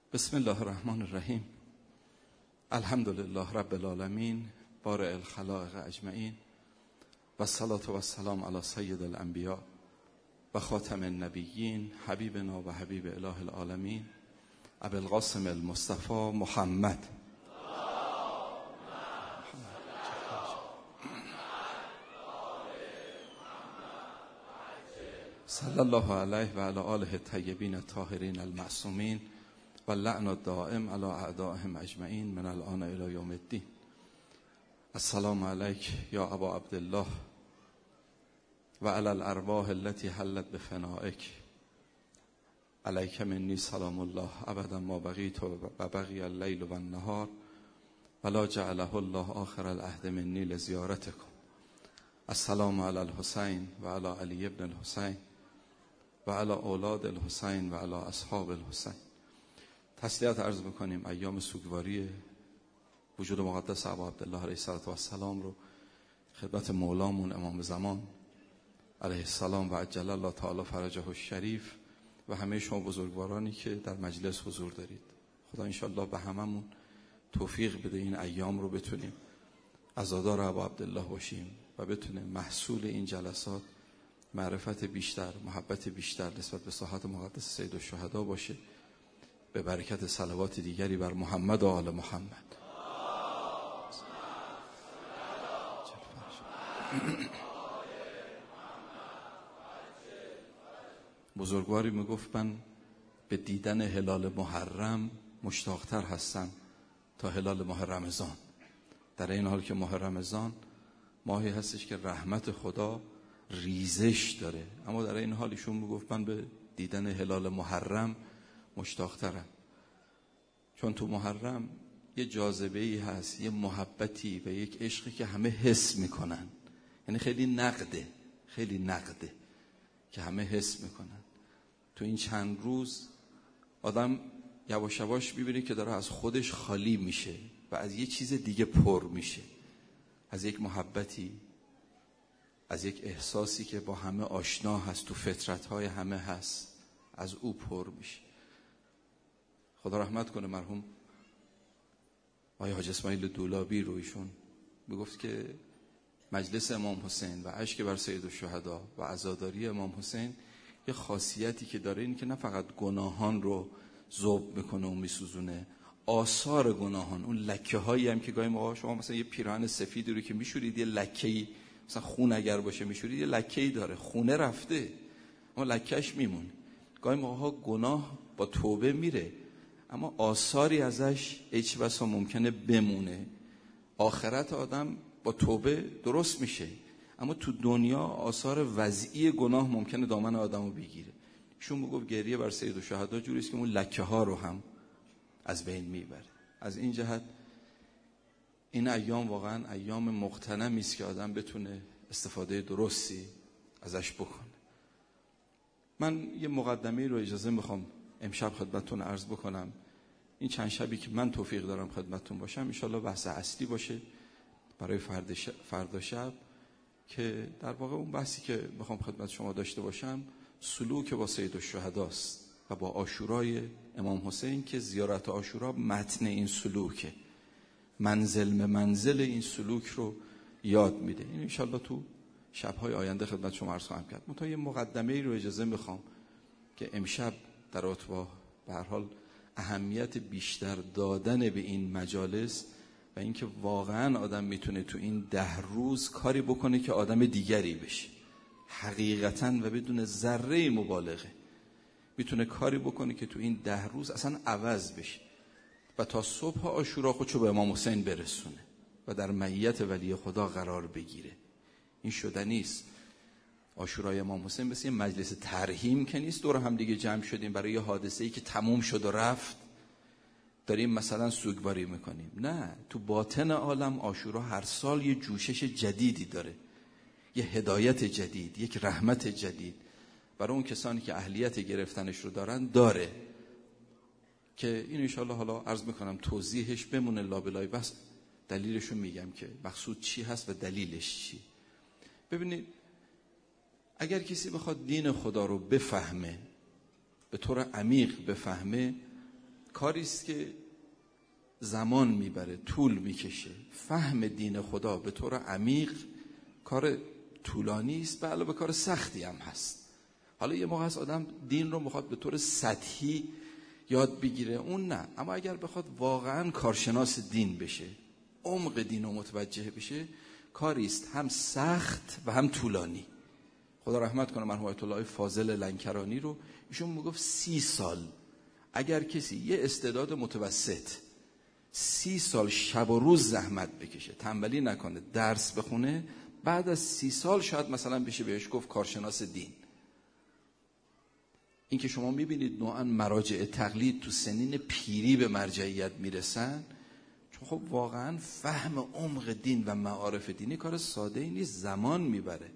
بسم الله الرحمن الرحیم. الحمدلله رب العالمین بارئ الخلائق اجمعین و الصلاة و السلام علی سید الانبیاء و خاتم النبیین حبیبنا و حبیب اله العالمین ابی القاسم المصطفى محمد صلی الله علیه و علی آله الطیبین الطاهرین المعصومین و لعن الدائم علی اعدائهم اجمعین من الآن الی یوم الدین. السلام علیک یا ابا عبدالله و علی الارواح التي حلت بفنائک. علیک منی سلام الله ابدا ما بقیت و بقی اللیل و النهار ولا جعله الله آخر العهد منی لزیارتکم. السلام علی الحسین و علی علی ابن الحسین و علی اولاد الحسین و علی اصحاب الحسین. تسلیت عرض بکنیم ایام سوگواری وجود مقدس ابا عبدالله علیه السلام رو خدمت مولامون امام زمان علیه السلام و عجل الله تعالی فرجه الشریف و همه شما بزرگوارانی که در مجلس حضور دارید. خدا انشالله به هممون توفیق بده این ایام رو بتونیم عزادار ابا عبدالله باشیم و بتونیم محصول این جلسات معرفت بیشتر، محبت بیشتر نسبت به ساحت مقدس سید الشهدا باشه، به برکت صلوات دیگری بر محمد و آل محمد. بزرگواری میگفت من به دیدن هلال محرم مشتاقتر هستم تا هلال ماه رمضان. در این حال که ماه رمضان ماهی هستش که رحمت خدا ریزش داره، اما در این حال ایشون میگفت من به دیدن هلال محرم مشتاقترم، چون تو محرم یه جاذبه‌ای هست، یه محبتی و یک عشقی که همه حس میکنن. یعنی خیلی نقده که همه حس میکنن. تو این چند روز آدم یواش یواش میبینه که داره از خودش خالی میشه و از یه چیز دیگه پر میشه، از یک محبتی، از یک احساسی که با همه آشنا هست، تو فطرت‌های همه هست، از او پر میشه. خدا رحمت کنه مرحوم آقای حاج اسماعیل دولابی رو. ایشون میگفت که مجلس امام حسین و اشک بر سید الشهدا و عزاداری امام حسین یه خاصیتی که داره این که نه فقط گناهان رو ذوب میکنه و میسوزونه، آثار گناهان، اون لکه هایی هم که گاهی موقع شما مثلا یه پیراهن سفیدی رو که میشورید یه لکه‌ای، مثلا خون اگر باشه میشورید یه لکه‌ای داره، خونه رفته اما لکه‌اش میمونه. گاهی موقع گناه با توبه میره اما آثاری ازش هیچ بسا ممکنه بمونه. آخرت آدم با توبه درست میشه اما تو دنیا آثار وضعی گناه ممکنه دامن آدمو بگیره. ایشون میگفت گریه بر سید الشهدا جوری است که اون لکه ها رو هم از بین میبره. از این جهت این ایام واقعا ایام مغتنمی است که آدم بتونه استفاده درستی ازش بکنه. من یه مقدمه رو اجازه میخوام امشب خدمتتون عرض بکنم. این چند شبی که من توفیق دارم خدمتتون باشم انشالله بحث اصلی باشه برای فردا شب، که در واقع اون بحثی که میخوام خدمت شما داشته باشم سلوک با سید الشهداست و با عاشورای امام حسین، که زیارت عاشورا متن این سلوکه، منزل به منزل این سلوک رو یاد میده. این انشالله تو شب‌های آینده خدمت شما عرض خواهم کرد. منتها یه مقدمه‌ای رو اجازه میخوام که امشب در رابطه با به هر حال اهمیت بیشتر دادن به این مجالس و اینکه واقعا آدم میتونه تو این 10 روز کاری بکنه که آدم دیگری بشه، حقیقتاً و بدون ذره مبالغه میتونه کاری بکنه که تو این 10 روز اصلا عوض بشه و تا صبح عاشورا خودشو به امام حسین برسونه و در معیت ولی خدا قرار بگیره. این شدنی است. عاشورای امام حسین مثل یه مجلس ترحیم که نیست دور هم دیگه جمع شدیم برای یه حادثه‌ای که تموم شد و رفت داریم مثلا سوگواری میکنیم. نه، تو باطن عالم عاشورا هر سال یه جوشش جدیدی داره، یه هدایت جدید، یک رحمت جدید برای اون کسانی که اهلیت گرفتنش رو داره که این انشالله حالا عرض میکنم توضیحش بمونه لابلای بس، دلیلشو میگم که مقصود چی هست و دلیلش چی. ببینید اگر کسی بخواد دین خدا رو بفهمه، به طور عمیق بفهمه، کاری است که زمان میبره، طول میکشه. فهم دین خدا به طور عمیق کار طولانی است، به علاوه کار سختی هم هست. حالا یه موقع هست آدم دین رو میخواد به طور سطحی یاد بگیره، اون نه. اما اگر بخواد واقعا کارشناس دین بشه، عمق دین رو متوجه بشه، کاری است هم سخت و هم طولانی. خدا رحمت کنه مرحوم آیت الله فاضل لنکرانی رو، ایشون میگفت 30 سال اگر کسی یه استعداد متوسط 30 سال شب و روز زحمت بکشه، تنبلی نکنه، درس بخونه، بعد از 30 سال شاید مثلا بشه بهش گفت کارشناس دین. این که شما میبینید نوعا مراجع تقلید تو سنین پیری به مرجعیت میرسن، چون خب واقعا فهم عمق دین و معارف دینی کار ساده ای نیست، زمان میبره.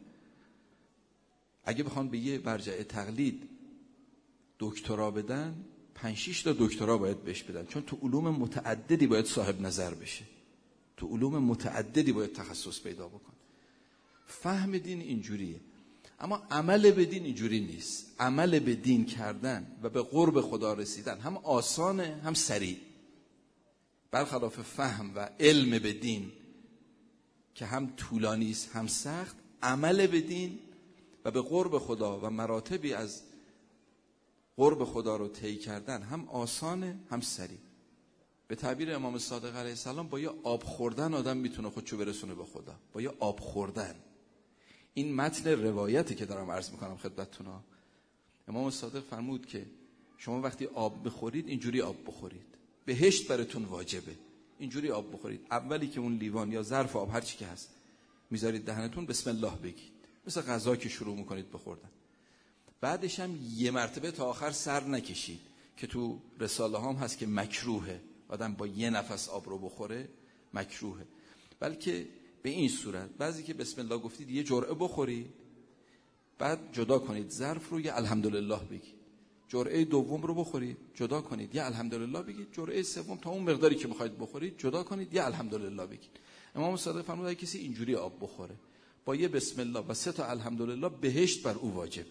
اگه بخوان به یه مرجع تقلید دکترا بدن، 5-6 تا دکترا باید بهش بدن، چون تو علوم متعددی باید صاحب نظر بشه، تو علوم متعددی باید تخصص پیدا بکن. فهم دین اینجوریه، اما عمل به دین اینجوری نیست. عمل به دین کردن و به قرب خدا رسیدن هم آسانه هم سریع. برخلاف فهم و علم به دین که هم طولانی است هم سخت، عمل به دین و به قرب خدا و مراتبی از قرب خدا رو طی کردن هم آسانه هم سریع. به تعبیر امام صادق علیه السلام با یه آب خوردن آدم میتونه خودشو برسونه به خدا، با یه آب خوردن. این متن روایتی که دارم عرض میکنم خدمتتون ها، امام صادق فرمود که شما وقتی آب بخورید اینجوری آب بخورید، بهشت براتون واجبه، اینجوری آب بخورید. اولی که اون لیوان یا ظرف آب هر چی که هست میذارید دهنتون، بسم الله بگید، مثل غذا که شروع میکنید بخوردن. بعدش هم یه مرتبه تا آخر سر نکشید، که تو رساله هم هست که مکروهه آدم با یه نفس آب رو بخوره، مکروهه. بلکه به این صورت بعضی که بسم الله گفتید یه جرعه بخورید، بعد جدا کنید ظرف رو، یه الحمدلله بگید. جرعه دوم رو بخورید، جدا کنید، یه الحمدلله بگید. جرعه سوم تا اون مقداری که میخواید بخورید جدا کنید، یه الحمدلله بگید. امام صادق فرمود اگه کسی اینجوری آب بخوره با یه بسم الله و 3 تا الحمدلله، بهشت بر او واجبه.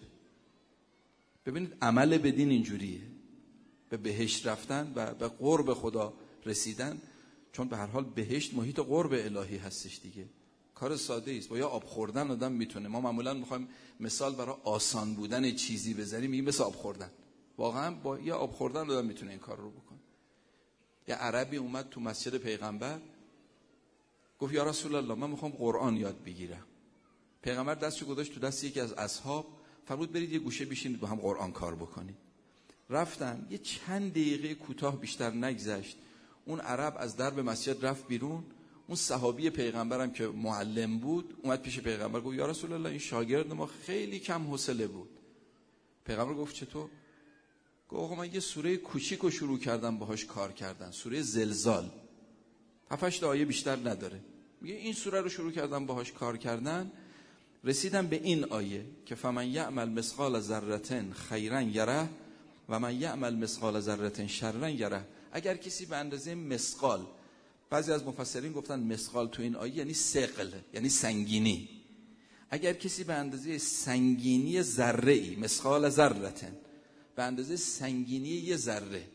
ببینید عمل به دین اینجوریه، به بهشت رفتن و به قرب خدا رسیدن، چون به هر حال بهشت محیط قرب الهی هستش دیگه. کار ساده است، با یه آب خوردن آدم میتونه. ما معمولا میخوایم مثال برای آسان بودن چیزی بزنیم، میگیم مثل آب خوردن. واقعا با یه آب خوردن آدم میتونه این کار رو بکنه. یه عربی اومد تو مسجد پیغمبر، گفت یا رسول الله من میخوام قرآن یاد بگیرم. پیغمبر دستشو گذاشت تو دست یکی از اصحاب، فرمود برید یه گوشه بشینید با هم قرآن کار بکنید. رفتن، یه چند دقیقه کوتاه بیشتر نگذشت، اون عرب از درب مسجد رفت بیرون. اون صحابی پیغمبرم که معلم بود اومد پیش پیغمبر، گفت یا رسول الله این شاگرد ما خیلی کم حوصله بود. پیغمبر گفت چطور؟ گفت آقا من یه سوره کوچیکو شروع کردم باهاش کار کردن، سوره زلزال، 7-8 آیه بیشتر نداره. میگه این سوره رو شروع کردم باهاش کار کردن، رسیدم به این آیه که فمن یعمل مثقال ذره خیرا یره و من یعمل مثقال ذره شرا یره. اگر کسی به اندازه مثقال، بعضی از مفسرین گفتن مثقال تو این آیه یعنی ثقل، یعنی سنگینی. اگر کسی به اندازه سنگینی ذره‌ای، مثقال ذره، به اندازه سنگینی یه ذره،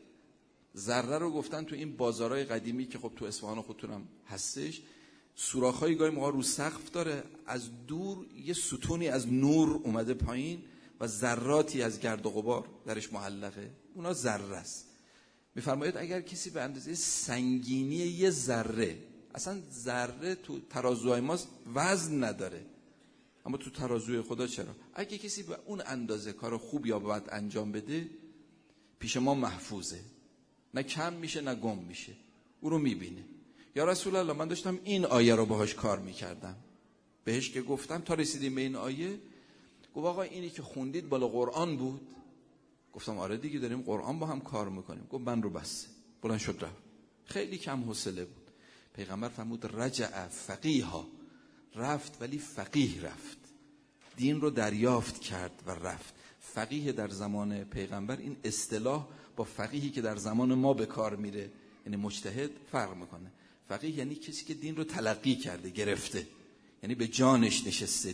ذره رو گفتن تو این بازارهای قدیمی که خب تو اصفهان خودتونم هستش، سوراخ‌های گاهی موقع رو سقف داره، از دور یه ستونی از نور اومده پایین و ذراتی از گرد و غبار درش معلقه، اونا ذره است. میفرماید اگر کسی به اندازه سنگینی یه ذره، اصلا ذره تو ترازوهای ما وزن نداره، اما تو ترازوی خدا چرا؟ اگه کسی به اون اندازه کار خوب یا بد انجام بده، پیش ما محفوظه، نه کم میشه نه گم میشه، او رو میبینه. یا رسول الله من داشتم این آیه رو باهاش کار میکردم، بهش که گفتم تا رسیدیم به این آیه، گفت آقا اینی که خوندید بالا قرآن بود؟ گفتم آره دیگه داریم قرآن با هم کار میکنیم. گفت من رو بسته، بلند شد رفت. خیلی کم حوصله بود. پیغمبر فرمود رجع فقیها، رفت ولی فقیه رفت، دین رو دریافت کرد و رفت. فقیه در زمان پیغمبر، این اصطلاح با فقیهی که در زمان ما به کار میره، یعنی مجتهد، فرق میکنه. فقیه یعنی کسی که دین رو تلقی کرده، گرفته، یعنی به جانش نشسته،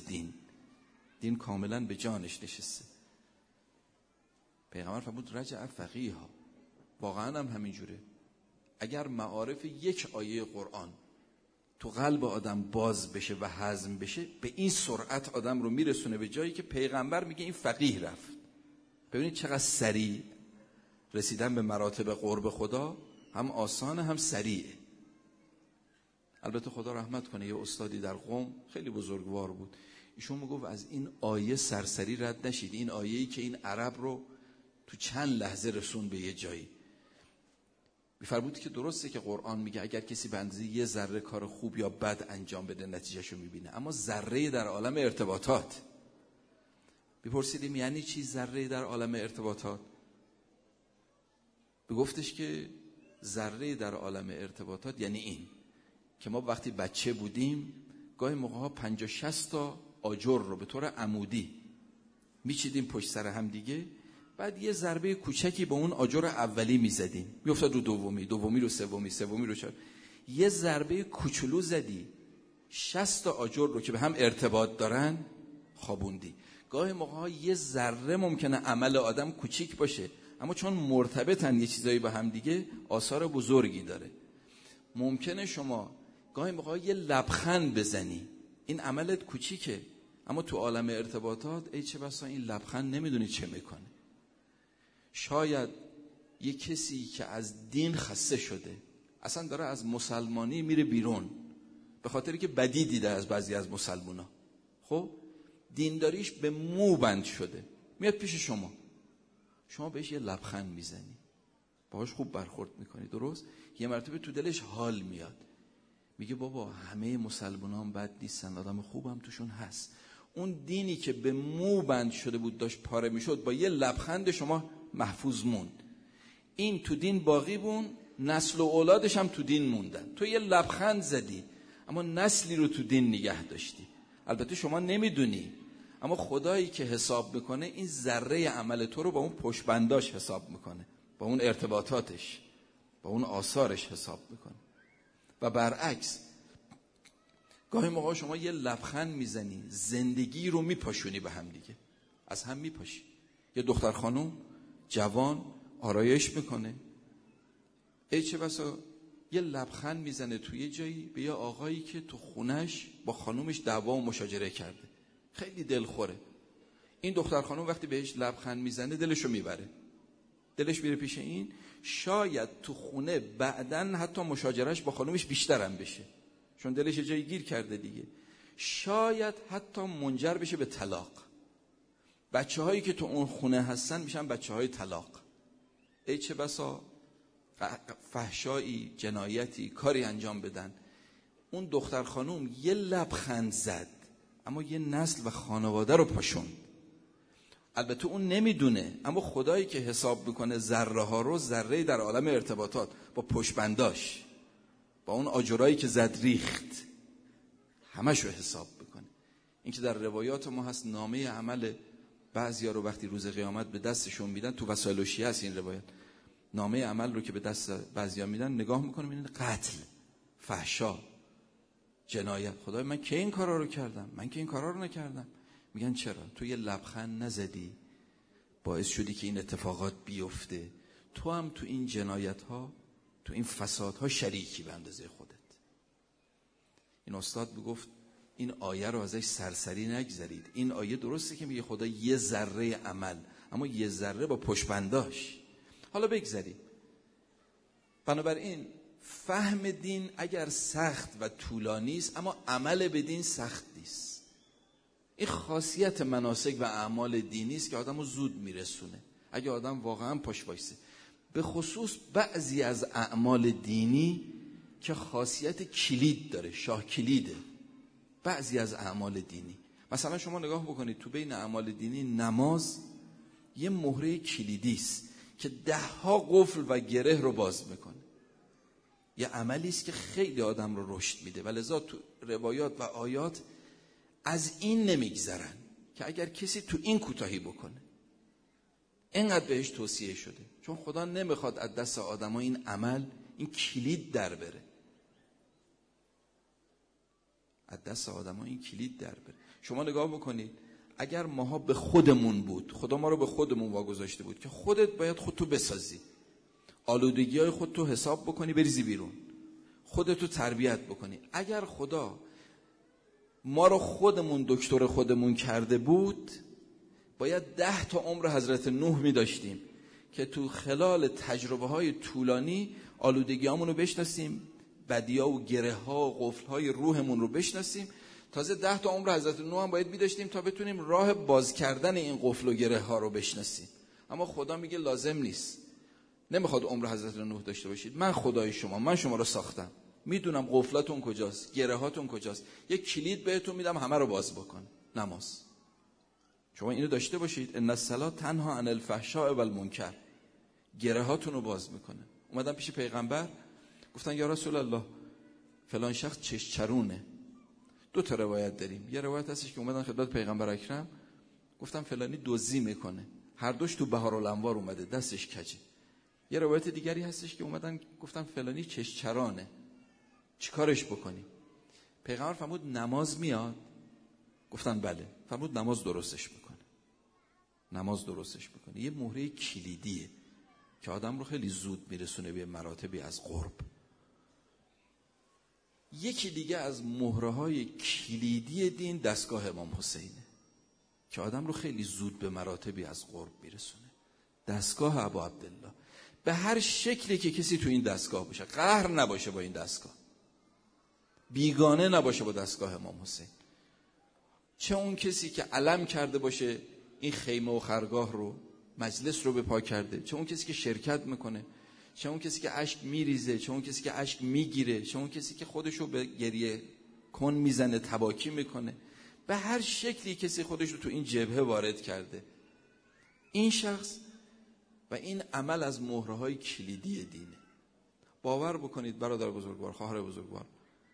دین کاملا به جانش نشسته. پیغمبر فرمود رجع فقیها واقعا هم همینجوره. اگر معارف یک آیه قرآن تو قلب آدم باز بشه و هضم بشه، به این سرعت آدم رو میرسونه به جایی که پیغمبر میگه این فقیه رفت. ببینید چقدر سریع رسیدن به مراتب قرب خدا، هم آسانه هم سریعه. البته خدا رحمت کنه، یه استادی در قم خیلی بزرگوار بود، ایشون میگفت از این آیه سرسری رد نشید. این آیه‌ای که این عرب رو تو چند لحظه رسون به یه جایی. می‌فرمود که درسته که قرآن میگه اگر کسی به اندازه یه ذره کار خوب یا بد انجام بده نتیجهشو میبینه، اما ذره در عالم ارتباطات. بپرسیدیم یعنی چی ذره در عالم ارتباطات؟ بگفتش که ذره در عالم ارتباطات یعنی این که ما وقتی بچه بودیم گاهی موقع‌ها 50-60 تا آجر رو به طور عمودی میچیدیم پشت سر هم دیگه، بعد یه ضربه کوچکی با اون آجر اولی میزدیم، میافتاد رو دومی رو سومی رو چهارمی. یه ضربه کوچولو زدی 60 تا آجر رو که به هم ارتباط دارن خوابوندی. گاهی موقع‌ها یه ذره ممکنه عمل آدم کوچیک باشه، اما چون مرتبطن یه چیزایی با هم دیگه آثار بزرگی داره. ممکنه شما گاهی موقع یه لبخند بزنی، این عملت کوچیکه، اما تو عالم ارتباطات ای چه بسا این لبخند نمیدونی چه میکنه. شاید یه کسی که از دین خسته شده، اصلا داره از مسلمانی میره بیرون به خاطری که بدی دیده از بعضی از مسلمونا، خب دینداریش به مو بند شده، میاد پیش شما بهش یه لبخند میزنی، باهاش خوب برخورد میکنی، درست؟ یه مرتبه تو دلش حال میاد، میگه بابا همه مسلمانان بد نیستن، آدم خوبم توشون هست. اون دینی که به مو بند شده بود داشت پاره میشد، با یه لبخند شما محفوظ موند. این تو دین باقی بون، نسل و اولادش هم تو دین موندن. تو یه لبخند زدی اما نسلی رو تو دین نگه داشتی. البته شما نمیدونی، اما خدایی که حساب میکنه این ذره عمل تو رو با اون پشتبنداش حساب میکنه، با اون ارتباطاتش، با اون آثارش حساب میکنه. و برعکس گاهی موقع شما یه لبخند میزنی زندگی رو میپاشونی به هم دیگه، از هم میپاشی. یه دختر خانم جوان آرایش میکنه، ای چه بسا یه لبخند میزنه توی جایی به یه آقایی که تو خونش با خانومش دعوا و مشاجره کرده، خیلی دلخوره. این دختر خانم وقتی بهش لبخند میزنه دلشو میبره، دلش میره پیش این. شاید تو خونه بعدن حتی مشاجرهش با خانومش بیشترم بشه، چون دلش جایی گیر کرده دیگه. شاید حتی منجر بشه به طلاق. بچه هایی که تو اون خونه هستن میشن بچه های طلاق. ای چه بسا فحشایی، جنایتی، کاری انجام بدن. اون دختر خانوم یه لبخند زد اما یه نسل و خانواده رو پاشوند. البته اون نمیدونه، اما خدایی که حساب میکنه ذره ها رو، ذره در عالم ارتباطات با پشتبنداش، با اون آجرایی که زد ریخت، همشو حساب میکنه. این که در روایات ما هست نامه عمل بعضیا رو وقتی روز قیامت به دستشون میدن، تو وسائل شیعه هست این روایت، نامه عمل رو که به دست بعضیا میدن نگاه میکنه میبینه قتل، فحشا، جنایت. خدای من که این کارا رو کردم؟ من که این کارا رو نکردم. میگن چرا؟ تو یه لبخند نزدی باعث شدی که این اتفاقات بیفته. تو هم تو این جنایت ها، تو این فساد ها شریکی به اندازه خودت. این استاد بگفت این آیه رو ازش سرسری نگذرید. این آیه درسته که میگه خدا یه ذره عمل، اما یه ذره با پشتبنداش. حالا بگذریم. بنابراین فهم دین اگر سخت و طولانی است، اما عمل به دین سخت نیست. این خاصیت مناسک و اعمال دینی است که آدمو زود میرسونه اگه آدم واقعا پاش وایسه. به خصوص بعضی از اعمال دینی که خاصیت کلید داره، شاه کلیده. بعضی از اعمال دینی، مثلا شما نگاه بکنید تو بین اعمال دینی نماز یه مهره کلیدی است که 10 قفل و گره رو باز میکنه. یه عملی است که خیلی آدم رو رشد میده و لذا تو روایات و آیات از این نمیگذرن که اگر کسی تو این کوتاهی بکنه، اینقدر بهش توصیه شده، چون خدا نمیخواد از دست آدم‌ها این عمل، این کلید در بره. از دست آدم‌ها این کلید در بره. شما نگاه بکنید اگر ماها به خودمون بود، خدا ما رو به خودمون واگذاشته بود که خودت باید خودتو بسازی. آلودگی‌های خودتو حساب بکنی بریزی بیرون، خودتو تربیت بکنی. اگر خدا ما رو خودمون دکتر خودمون کرده بود، باید 10 تا عمر حضرت نوح می داشتیم که تو خلال تجربه های طولانی آلودگی هامون رو بشناسیم، بدیها و گره ها و قفل های روحمون رو بشناسیم. تازه 10 تا عمر حضرت نوح هم باید می داشتیم تا بتونیم راه باز کردن این قفل و گره ها رو بشناسیم. اما خدا میگه لازم نیست، نمیخواد عمر حضرت نوح داشته باشید. من خدای شما، من شما رو ساختم، میدونم قفلاتون کجاست، گره هاتون کجاست، یک کلید بهتون میدم همه رو باز بکن. نماز. شما اینو داشته باشید، ان الصلاه تنها عن الفحشاء و المنکر. گره هاتون رو باز میکنه. اومدن پیش پیغمبر گفتن یا رسول الله فلان شخص چش چرونه. 2 تا روایت داریم. یه روایت هستش که اومدن خدمت پیغمبر اکرم گفتن فلانی دزدی میکنه، هر دوش تو بهارالانوار اومده، دستش کجه. یه روایت دیگری هستش که اومدن گفتن فلانی چش چرانه، چیکارش بکنی؟ پیغمبر فرمود نماز میاد؟ گفتن بله. فرمود نماز درستش بکنه. نماز درستش بکنه. یه مهره کلیدیه که آدم رو خیلی زود میرسونه به مراتبی از قرب. یکی دیگه از مهره‌های کلیدی دین دستگاه امام حسینه که آدم رو خیلی زود به مراتبی از قرب میرسونه. دستگاه ابا عبدالله. به هر شکلی که کسی تو این دستگاه باشه، قهر نباشه با این دستگاه، بیگانه نباشه با دستگاه امام حسین. چه اون کسی که علم کرده باشه این خیمه و خرگاه رو، مجلس رو به پا کرده، چه اون کسی که شرکت میکنه، چه اون کسی که اشک میریزه، چه اون کسی که اشک میگیره، چه اون کسی که خودش رو به گریه کن میزنه، تباکی میکنه. به هر شکلی کسی خودش رو تو این جبهه وارد کرده، این شخص و این عمل از مهره‌های کلیدی دینه. باور بکنید برادر بزرگوار، خواهر بزرگوار،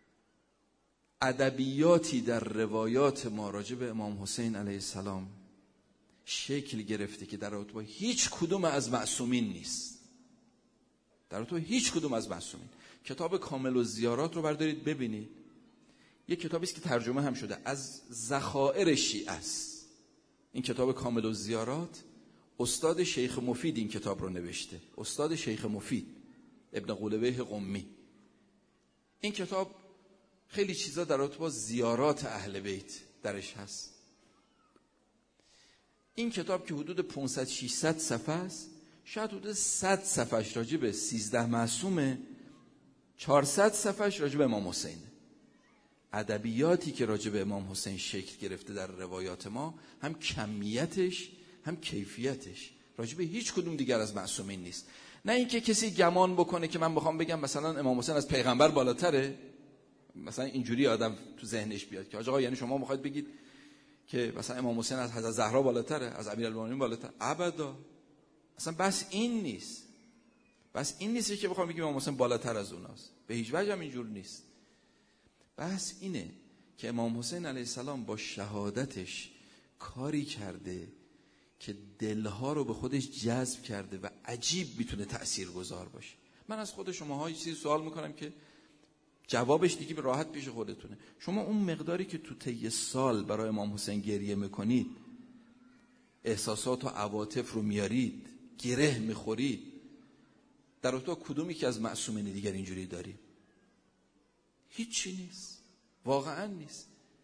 ادبیاتی در روایات ما راجع به امام حسین علیه السلام شکل گرفته که در رابطه با هیچ کدوم از معصومین نیست. در رابطه با هیچ کدوم از معصومین. کتاب کامل الزیارات رو بردارید ببینید. یک کتابی است که ترجمه هم شده، از ذخایر شیعه است. این کتاب کامل الزیارات استاد شیخ مفید این کتاب رو نوشته. استاد شیخ مفید ابن قولبیه قمی. این کتاب خیلی چیزا در رابطه با زیارات اهل بیت درش هست. این کتاب که حدود 500-600 صفحه است، شاید حدود 100 صفحهش راجع به 13 معصومه، 400 صفحهش راجع به امام حسینه. ادبیاتی که راجع به امام حسین شکل گرفته در روایات ما، هم کمیتش هم کیفیتش راجع به هیچ کدوم دیگر از معصومین نیست. نه اینکه کسی گمان بکنه که من بخوام بگم مثلا امام حسین از پیغمبر بالاتره، مثلا اینجوری آدم تو ذهنش بیاد که آقا یعنی شما میخواید بگید که مثلا امام حسین از حضرت زهرا بالاتره، از امیرالمومنین بالاتره. ابدا. اصلا بس این نیست. بس این نیست که بخوام بگیم امام حسین بالاتر از اوناست. به هیچ وجه هم اینجور نیست. بس اینه که امام حسین علیه السلام با شهادتش کاری کرده که دلها رو به خودش جذب کرده و عجیب میتونه تأثیرگذار باشه. من از خود شماها یه چیزی سوال میکنم که جوابش دیگه به راحت پیش خودتونه. شما اون مقداری که تو طی سال برای امام حسین گریه میکنید، احساسات و عواطف رو میارید، گره میخورید، در تو کدومی که از معصومین دیگر اینجوری داریم؟ هیچی نیست. واقعا نیست.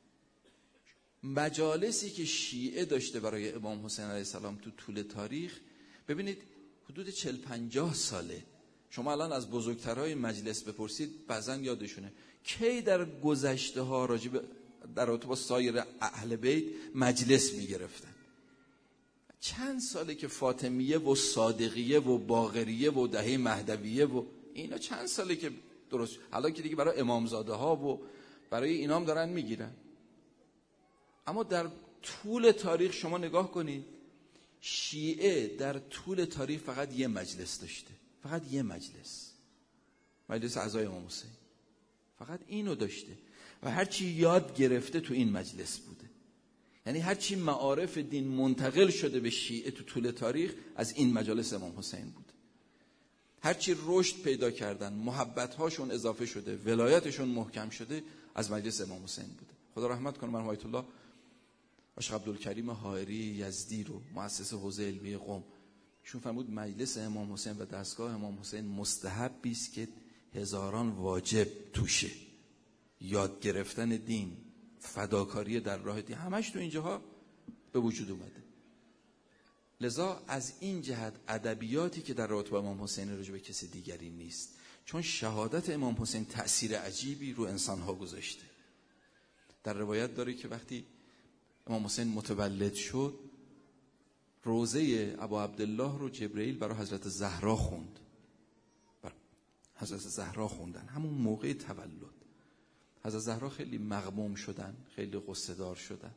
مجالسی که شیعه داشته برای امام حسین علیه السلام تو طول تاریخ، ببینید حدود 40-50 ساله. شما الان از بزرگترهای مجلس بپرسید بعضن یادشونه کی در گذشته ها راجع به در رابطه با سایر اهل بیت مجلس میگرفتن. چند ساله که فاطمیه و صادقیه و باقریه و دهه مهدویه و اینا چند ساله که درست، حالا که دیگه برای امامزاده ها و برای اینام دارن میگیرن. اما در طول تاریخ شما نگاه کنید، شیعه در طول تاریخ فقط یه مجلس داشته، فقط یه مجلس، مجلس اعضای امام حسین. فقط اینو داشته و هرچی یاد گرفته تو این مجلس بوده. یعنی هرچی معارف دین منتقل شده به شیعه تو طول تاریخ از این مجالس امام حسین بود. هرچی رشد پیدا کردن، محبت‌هاشون اضافه شده، ولایتشون محکم شده، از مجلس امام حسین بوده. خدا رحمت کنه مرحوم آیت الله شیخ عبدالکریم حائری یزدی رو، مؤسس حوزه علمی قم، چون فرمود مجلس امام حسین و دستگاه امام حسین مستحبی است که هزاران واجب توشه، یاد گرفتن دین، فداکاری در راه دین، همش تو اینجاها به وجود اومده. لذا از این جهت ادبیاتی که در رابطه با امام حسین راجع به کسی دیگری نیست، چون شهادت امام حسین تأثیر عجیبی رو انسانها گذاشته. در روایت داره که وقتی امام حسین متولد شد، روضه ابا عبدالله رو جبرئیل برای حضرت زهرا خوند. حضرت زهرا خوندن همون موقع تولد. حضرت زهرا خیلی مغموم شدن، خیلی غصه دار شدن.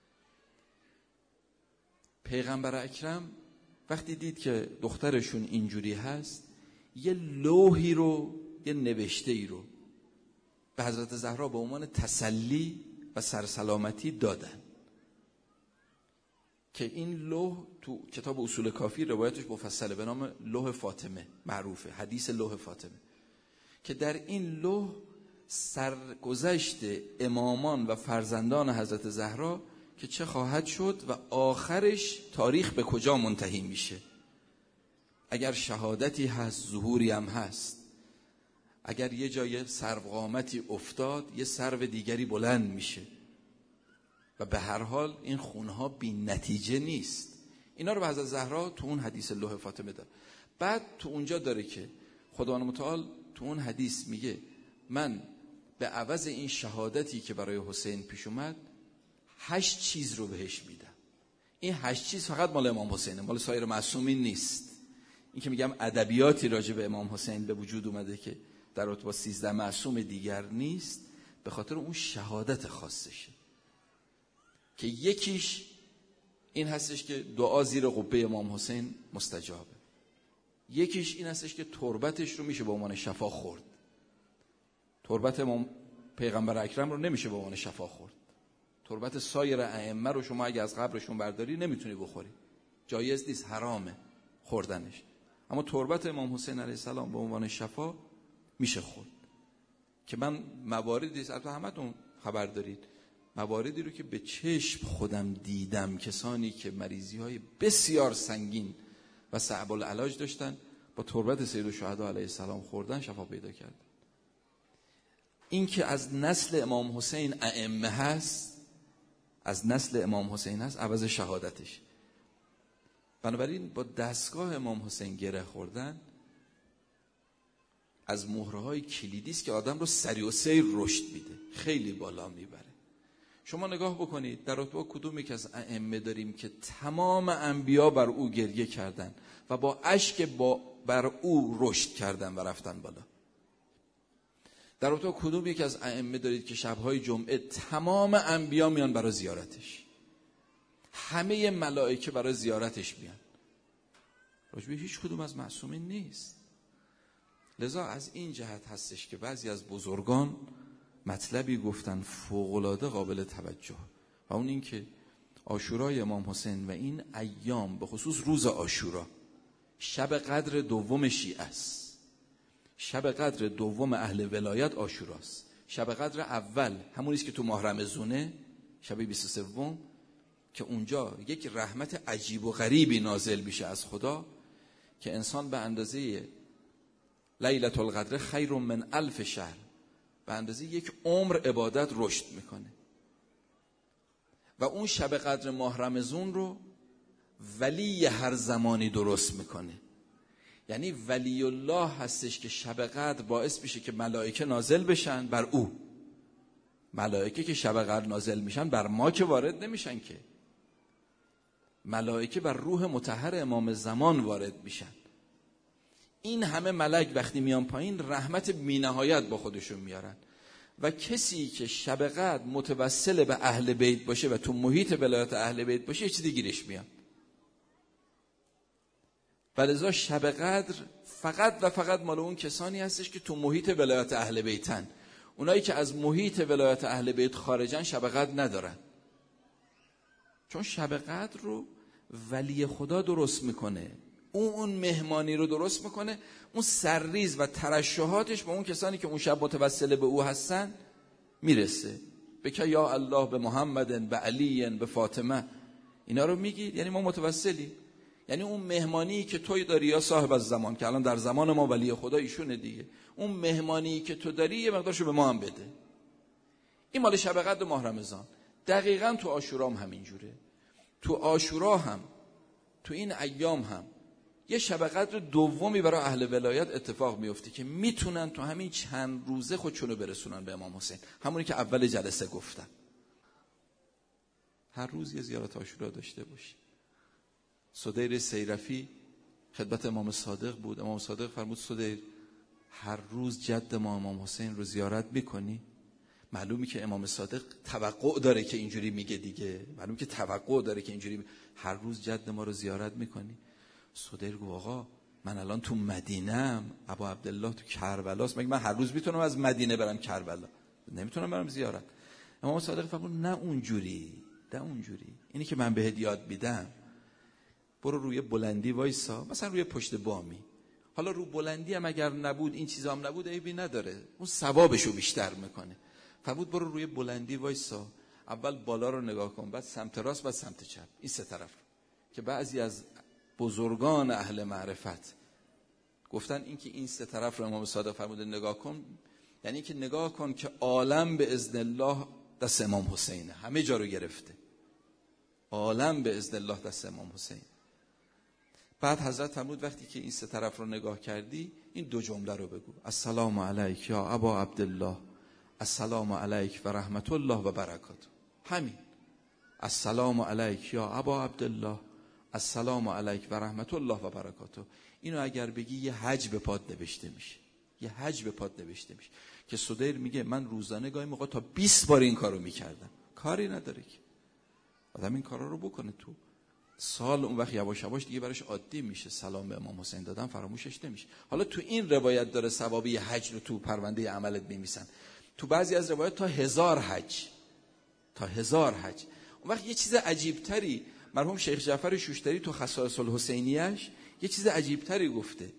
پیغمبر اکرم وقتی دید که دخترشون اینجوری هست، یه لوحی رو، یه نوشته ای رو به حضرت زهرا به عنوان تسلی و سرسلامتی دادن که این لوح تو کتاب اصول کافی روایتش مفصله به نام لوح فاطمه، معروفه حدیث لوح فاطمه، که در این لوح سرگذشت امامان و فرزندان حضرت زهرا که چه خواهد شد و آخرش تاریخ به کجا منتهی میشه. اگر شهادتی هست، ظهوری هم هست. اگر یه جای سروقامتی افتاد، یه سرو دیگری بلند میشه. و به هر حال این خونها بی نتیجه نیست. اینا رو به حضرت زهرا تو اون حدیث لوح فاطمه داره. بعد تو اونجا داره که خداوند متعال تو اون حدیث میگه من به عوض این شهادتی که برای حسین پیش اومد 8 چیز رو بهش میدم. این 8 چیز فقط مال امام حسینه، مال سایر معصومین نیست. این که میگم ادبیاتی راجع به امام حسین به وجود اومده که در رابطه با 13 معصوم دیگر نیست، به خاطر اون شهادت خاصشه که یکیش این هستش که دعا زیر قبه امام حسین مستجابه. یکیش این هستش که تربتش رو میشه به عنوان شفا خورد. تربت امام پیغمبر اکرم رو نمیشه به عنوان شفا خورد. تربت سایر ائمه رو شما اگه از قبرشون برداری نمیتونی بخوری، جایز نیست، حرامه خوردنش. اما تربت امام حسین علیه السلام به عنوان شفا میشه خورد. که من مواردی البته همتون خبر دارید، مواردی رو که به چشم خودم دیدم، کسانی که مریضی های بسیار سنگین و صعب العلاج داشتن با تربت سید الشهدا علیه السلام خوردن شفا پیدا کردن. این که از نسل امام حسین ائمه هست، از نسل امام حسین هست، عوض شهادتش. بنابراین با دستگاه امام حسین گره خوردن از مهره‌های کلیدی است که آدم رو سریع و سیر رشد میده، خیلی بالا میبره. شما نگاه بکنید در رابطه با کدومی که از ائمه داریم که تمام انبیا بر او گریه کردن و با اشک بر او رشد کردن و رفتن بالا. در رابطه با کدومی که از ائمه دارید که شب‌های جمعه تمام انبیا میان برای زیارتش، همه ملائکه برای زیارتش میان. راجبه هیچ کدوم از معصومین نیست. لذا از این جهت هستش که بعضی از بزرگان مطلبی گفتن فوق‌العاده قابل توجه، و اون این که عاشورای امام حسین و این ایام، به خصوص روز عاشورا، شب قدر دوم شیعه است. شب قدر دوم اهل ولایت عاشوراست. شب قدر اول همونیست که تو ماه رمضونه، شب 23، که اونجا یک رحمت عجیب و غریبی نازل میشه از خدا که انسان به اندازه لیلة القدر خیر من 1000 شهر، به اندازه یک عمر عبادت رشد میکنه. و اون شب قدر ماه رمضان رو ولی هر زمانی درست میکنه. یعنی ولی الله هستش که شب قدر باعث میشه که ملائکه نازل بشن بر او. ملائکه که شب قدر نازل میشن بر ما که وارد نمیشن، که ملائکه بر روح مطهر امام زمان وارد میشن. این همه ملک وقتی میان پایین رحمت بی‌نهایت با خودشون میارن. و کسی که شب قدر متوسل به اهل بیت باشه و تو محیط ولایت اهل بیت باشه یه چیزی گیرش میاد. ولذا شب قدر فقط و فقط مال اون کسانی هستش که تو محیط ولایت اهل بیتن. اونایی که از محیط ولایت اهل بیت خارجن شب قدر ندارن، چون شب قدر رو ولی خدا درست میکنه. اون مهمانی رو درست میکنه. اون سرریز و ترشحاتش به اون کسانی که اون شب متوسل به او هستن میرسه. بکه یا الله به محمد، به علی، به فاطمه، اینا رو میگید، یعنی ما متوسلیم. یعنی اون مهمانی که توی داری یا صاحب از زمان، که الان در زمان ما ولی خدا ایشونه دیگه، اون مهمانی که تو داری یه مقدارشو به ما هم بده. این مال شب قدر ماه رمضان. دقیقاً تو عاشورا هم همینجوره. تو عاشورا هم، تو این ایام هم یه شب قدر دومی برای اهل ولایت اتفاق میفته که میتونن تو همین چند روزه خودشونو برسونن به امام حسین. همونی که اول جلسه گفتم. هر روز یه زیارت عاشورا داشته باشی. سدیر سیرفی خدمت امام صادق بود. امام صادق فرمود سدیر هر روز جد ما امام حسین رو زیارت میکنی؟ معلومی که امام صادق توقع داره که اینجوری میگه دیگه. معلومی که توقع داره که اینجوری هر روز جد ما رو زیارت میکنی؟ سدیر گفت آقا من الان تو مدینه‌ام، ابا عبدالله تو کربلاست، مگه من هر روز میتونم از مدینه برم کربلا؟ نمیتونم برم زیارت. امام صادق فرمود نه اونجوری، نه اونجوری. اینی که من بهت یاد میدم، برو روی بلندی وایسا، مثلا روی پشت بامی. حالا رو بلندی هم اگر نبود، این چیزا هم نبود، عیبی نداره، اون ثوابشو بیشتر میکنه. فرمود برو روی بلندی وایسا، اول بالا رو نگاه کن، بعد سمت راست، بعد سمت چپ، این سه طرف رو. که بعضی از بزرگان اهل معرفت گفتن این که این سه طرف رو امام صادق فرموده نگاه کن، یعنی که نگاه کن که عالم به اذن الله دست امام حسینه، همه جا رو گرفته، عالم به اذن الله دست امام حسین. بعد حضرت فرمود وقتی که این سه طرف رو نگاه کردی این دو جمله رو بگو: السلام علیک یا ابا عبدالله، السلام علیک و رحمت الله و برکاته. همین السلام علیک یا ابا عبدالله، السلام علیک و رحمت الله و برکاته. اینو اگر بگی یه حج به پات نوشته میشه، یه حج به پات نوشته میشه. که سدیر میگه من روزانه گاهی موقع تا 20 بار این کارو میکردم. کاری نداره که آدم این کارا رو بکنه، تو سال اون وقت یواش یواش دیگه براش عادی میشه، سلام به امام حسین دادن فراموشش نمیشه. حالا تو این روایت داره ثوابی حج رو تو پرونده عملت میمیسن. تو بعضی از روایات تا 1000 حج، تا 1000 حج. اون وقت یه چیز عجیب تری مرحوم شیخ جعفر شوشتری تو خصائص الحسینیش یه چیز عجیب تری گفته،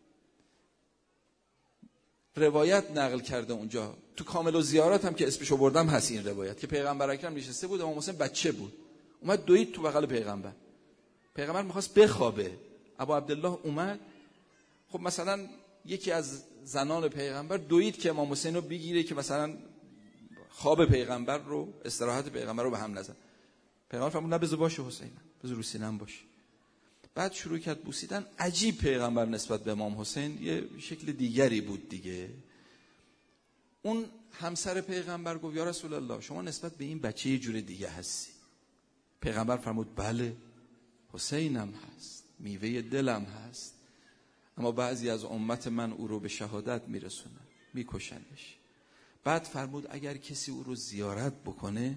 روایت نقل کرده اونجا. تو کامل و زیارت هم که اسمشو بردم هست این روایت، که پیغمبر اکرم نشسته بود، امام حسین بچه بود، اومد دوید تو بغل پیغمبر. پیغمبر میخواست بخوابه، ابا عبدالله اومد. خب مثلا یکی از زنان پیغمبر دوید که امام حسین رو بگیره که مثلا خواب پیغمبر رو، استراحت پیغمبر رو به هم نزن. پیغمبر فرمود نه بذار باشه حسین، بذار رو سینم باشه. بعد شروع کرد بوسیدن. عجیب پیغمبر نسبت به امام حسین یه شکل دیگری بود دیگه. اون همسر پیغمبر گفت یا رسول الله شما نسبت به این بچه یه جور دیگه هستی. پیغمبر فرمود بله حسینم هست، میوه دلم هست، اما بعضی از امت من او رو به شهادت میرسونن، میکشنش. بعد فرمود اگر کسی او رو زیارت بکنه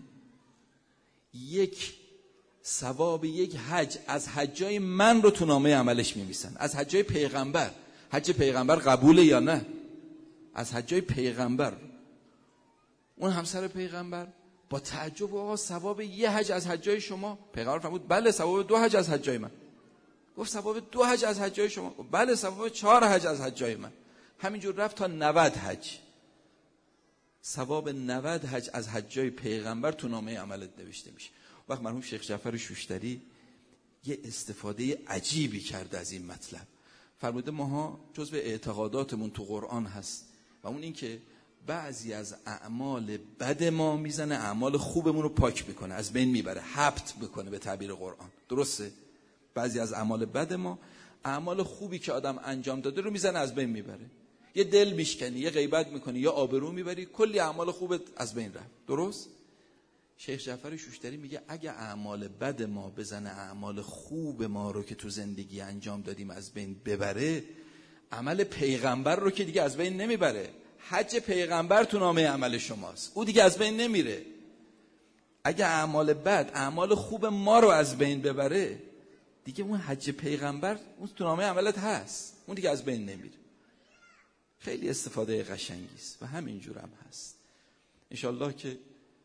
یک ثواب یک حج از حجای من رو تو نامه عملش میمیسن. از حجای پیغمبر. حج پیغمبر قبوله یا نه؟ از حجای پیغمبر. اون همسر پیغمبر با تعجب آقا ثواب یه حج از حجای شما؟ پیغمبر فرمود بله ثواب 2 حج از حجای من. گفت ثواب 2 حج از حجای شما؟ بله ثواب 4 حج از حجای من. همینجور رفت تا 90 حج. ثواب 90 حج از حجای پیغمبر تو نامه عملت نوشته میشه. وقت مرحوم شیخ جعفر شوشتری یه استفاده عجیبی کرده از این مطلب. فرموده ماها جزو اعتقاداتمون تو قرآن هست و اون این که بعضی از اعمال بد ما میزنه اعمال خوبمون رو پاک میکنه، از بین میبره، حبط میکنه به تعبیر قرآن. درسته؟ بعضی از اعمال بد ما اعمال خوبی که آدم انجام داده رو میزنه از بین میبره. یه دل میشکنی، یه غیبت میکنی، یا آبرو میبری، کلی اعمال خوبت از بین رفت. درست؟ شیخ جعفر شوشتری میگه اگه اعمال بد ما بزنه اعمال خوب ما رو که تو زندگی انجام دادیم از بین ببره، عمل پیغمبر رو که دیگه از بین نمیبره. حج پیغمبر تو نامه عمل شماست، او دیگه از بین نمیره. اگه اعمال بد اعمال خوب ما رو از بین ببره، دیگه اون حج پیغمبر اون تو نامه عملت هست، اون دیگه از بین نمیره. خیلی استفاده قشنگی است و همینجور هم هست. انشالله که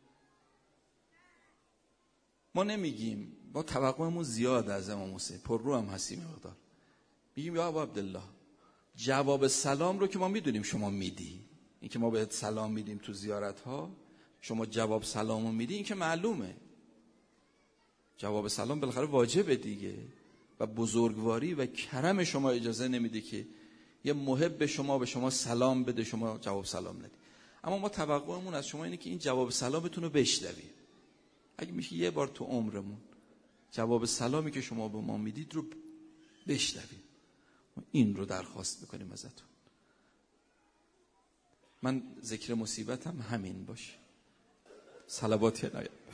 ما نمیگیم، ما توقعمون زیاد از امام حسین، پر رو هم هستیم مقدار. میگیم یا ابا عبدالله جواب سلام رو که ما میدونیم شما میدی، این که ما بهت سلام میدیم تو زیارت ها، شما جواب سلامو میدی، این که معلومه. جواب سلام بالاخره واجبه دیگه. و بزرگواری و کرم شما اجازه نمیده که یه محب شما به شما سلام بده شما جواب سلام ندید. اما ما توقعمون از شما اینه که این جواب سلامتون رو بشنویم. اگه میشه یه بار تو عمرمون جواب سلامی که شما به ما میدید رو بشنویم. ما این رو درخواست میکنیم ازتون. من ذکر مصیبتم همین باشه. صلوات عنایت.